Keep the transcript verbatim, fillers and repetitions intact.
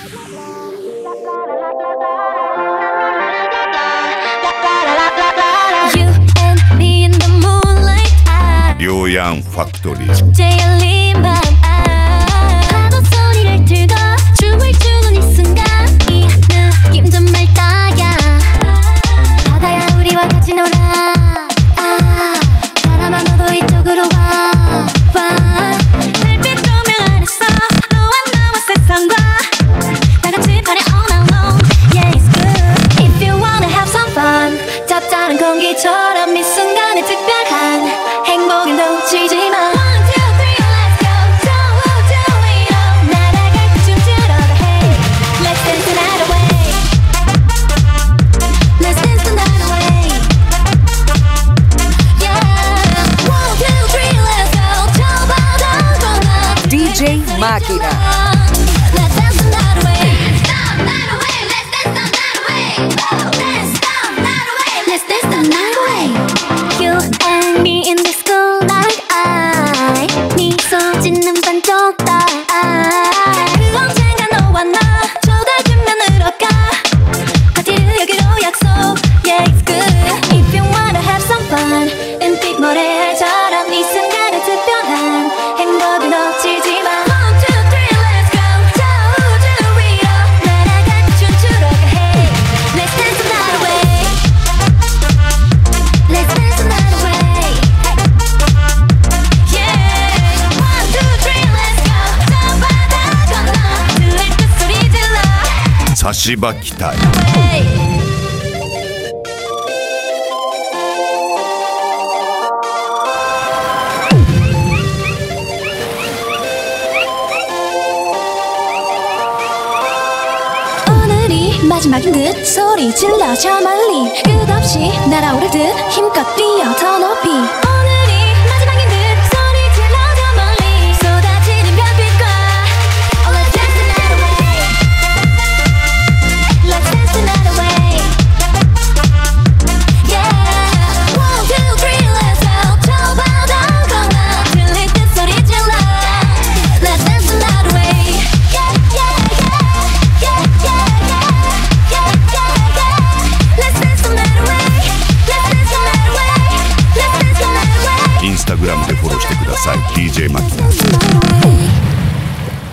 료양 팩토리 축제에 열린 밤 파도 소리를 들고 춤을 추는 이 순간 이 느낌 정말 딱이야 바다야 우리와 같이 놀아 아 사람아 너도 이쪽으로 와 와 별빛 조명 아래서 너와 나와 세상과 다같이 party all night long Yeah it's good If you wanna have some fun 짭짤한 공기처럼 이 순간에 특별한 행복을 놓치지 마 One, two, three, let's go Do, do it all 날아갈 때 춤추러 가 Hey Let's dance the night away Let's dance the night away Yeah One, two, three, let's go 저 바다 건너 디제이 Máquina Let's dance the night away Let's dance the night away Let's dance the night away Let's dance the night away Let's dance the night away You and me in this cool night I 미소 짓는 반쪽 딸 그 언젠가 너와 나 좁아지면 으러가 파티를 여기로 약속 Yeah it's good If you wanna have some fun 은빛 모래알처럼 이 순간의 특별한 행복을 놓치지 마 One, two, three, let's go 저 우주 위로 날아갈 때 춤추러 가 Hey Let's dance the night away Let's dance the night away Yeah One, two, three, let's go 저 바다 건너 들릴 때 소리 질러 사시바 기타이 Hey 오늘이 마지막인 듯 소리 질러 저 멀리 끝없이 날아오를 듯 힘껏 뛰어 더 높이 오늘이 마지막인 듯